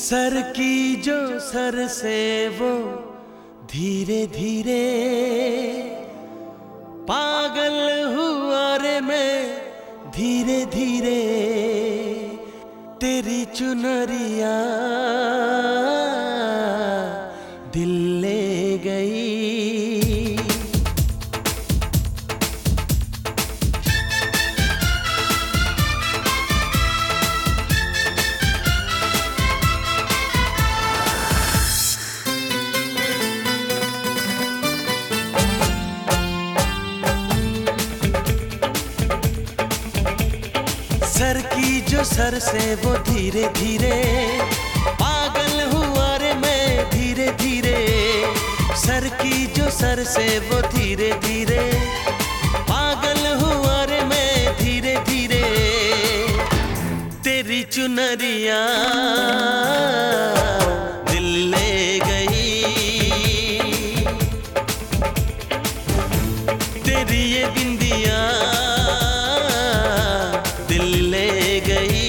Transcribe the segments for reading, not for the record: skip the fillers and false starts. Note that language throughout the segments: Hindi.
सर की जो सर से वो धीरे धीरे पागल हुआ रे मैं धीरे धीरे तेरी चुनरिया दिल ले गई। सर की जो सर से वो धीरे धीरे पागल हुआ रे मैं धीरे धीरे। सर की जो सर से वो धीरे धीरे पागल हुआ रे मैं धीरे धीरे तेरी चुनरिया दिल ले गई। तेरी ये बिंदिया दिल ले गई।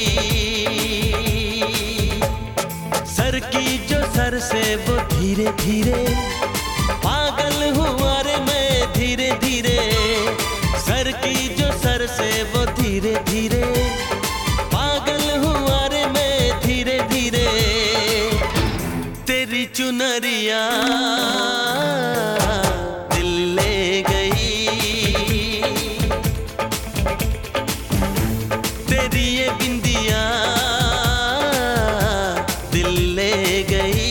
सर की जो सर से वो धीरे धीरे पागल हुआ रे मैं धीरे धीरे। सर की जो सर से वो धीरे धीरे पागल हुआ रे मैं धीरे धीरे तेरी चुनरिया दिल ले गई। तेरी ये बिंदिया दिल ले गई।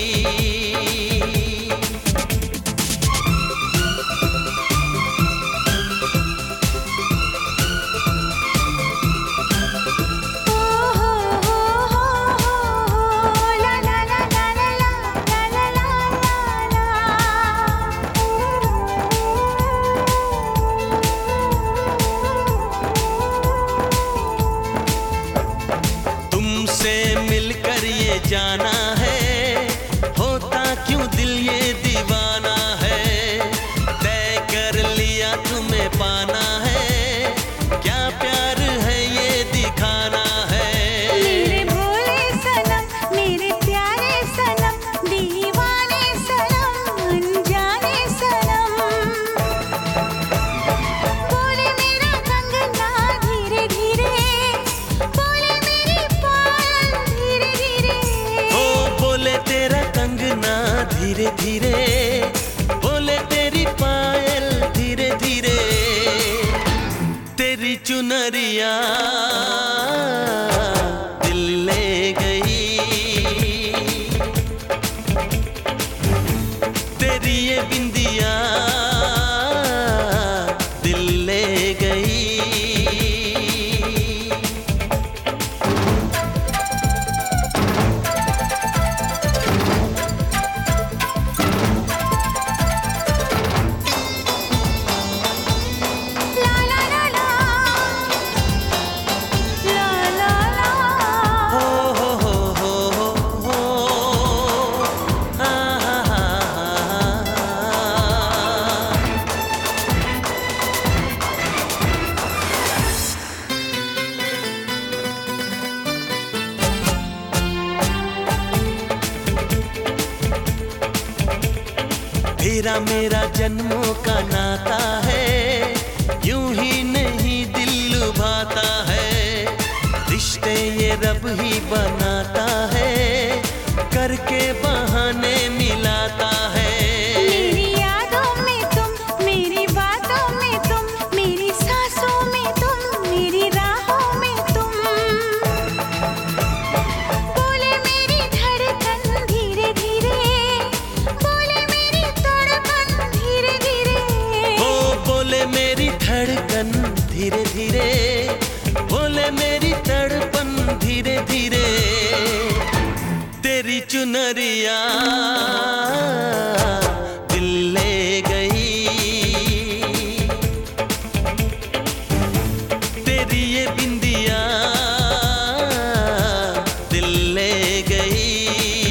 तुमसे मिलकर ये जाना है होता क्यों दिल ये दीवाना है। तय कर लिया तुम्हें पाना है क्या प्यार है ये दिखाना है। मेरे भोले सनम मेरे प्यारे सनम दीवाने सनम अनजाने सनम। बोले मेरा कंगना धीरे धीरे बोले मेरी पायल धीरे धीरे। ओ बोले तेरा कंगना धीरे धीरे बोले तेरी पायल धीरे धीरे तेरी चुनरिया दिल ले गई। तेरी ये बिंदिया दिल ले गई। ला ला ला ला ला ला ला। हो तेरा मेरा जन्मों का नाता है यूं ही नहीं दिल लुभाता है। रिश्ते ये रब ही बनाता है करके बहाने मिलाता है। मेरी यादों में तुम मेरी बातों में तुम मेरी सांसों में तुम मेरी राहों में तुम। बोले मेरी धड़कन धीरे धीरे बोले मेरी तड़पन धीरे धीरे। ओ बोले मेरी धड़कन धीरे धीरे बोले मेरी तड़पन धीरे धीरे तेरी चुनरिया दिल ले गई। तेरी ये बिंदिया दिल ले गई।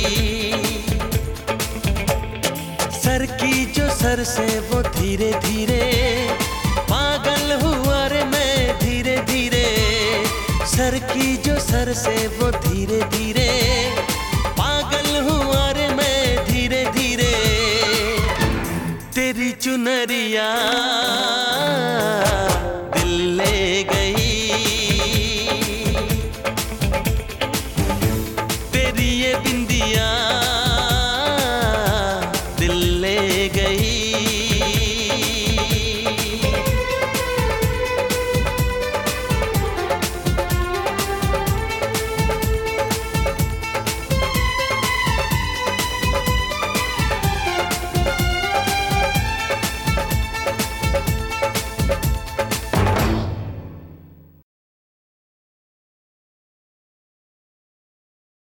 सर की जो सर से वो धीरे धीरे पागल हुआ रे मैं धीरे धीरे। सर की जो सर से वो धीरे धीरे चुनरिया